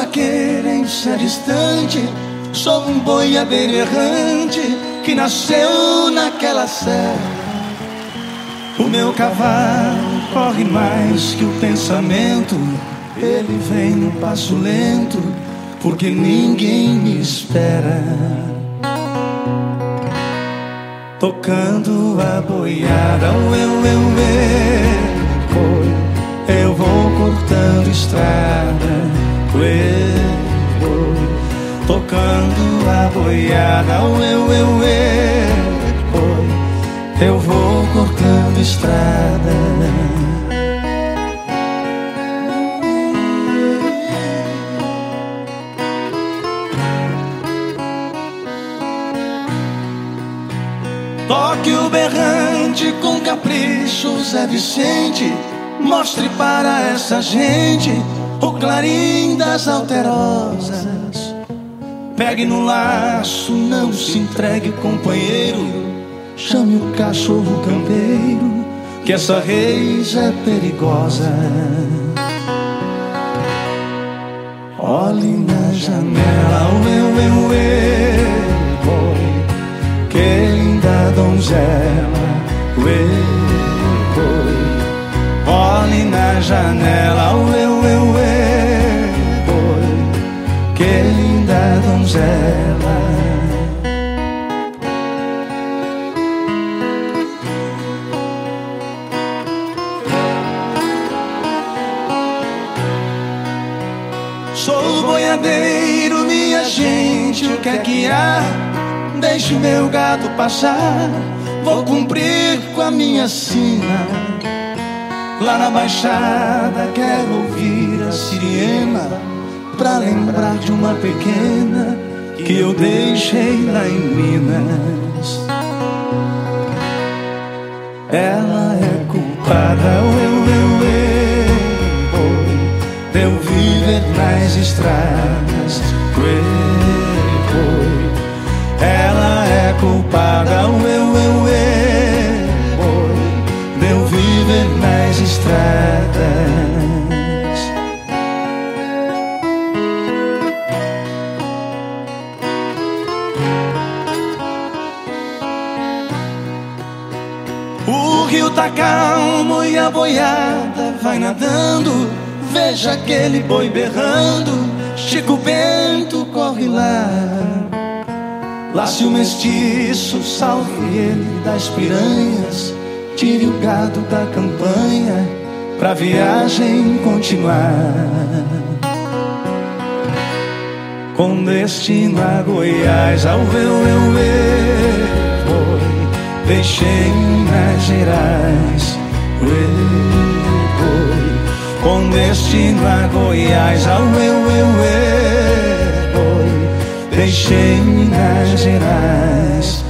querência distante, sou um boiadeiro errante que nasceu naquela serra. O meu cavalo corre mais que o pensamento, ele vem no passo lento, porque ninguém me espera. Tocando a boiada, eu vou cortando estrada. Tocando a boiada, eu vou cortando estrada. Toque o berrante com capricho, Zé Vicente. Mostre para essa gente o clarim das alterosas. Pegue no laço, não se entregue, companheiro. Chame o cachorro campeiro, que essa reis é perigosa. Olhe na janela, que linda donzela. Olhe na janela, que linda donzela. Sou boiadeiro, minha gente, o que é que há? Deixe meu gado passar, vou cumprir com a minha sina. Lá na baixada quero ouvir a sirena, pra lembrar de uma pequena que eu deixei lá em Minas. Ela é culpada, de eu viver nas estradas. Ela é culpada, de eu viver nas estradas. O rio tá calmo e a boiada vai nadando. Veja aquele boi berrando, Chico Bento corre lá. Lace o mestiço, salve ele das piranhas. Tire o gado da campanha, pra viagem continuar. Com destino a Goiás, ao deixei Minas Gerais. Com destino a Goiás, ao deixei Minas Gerais.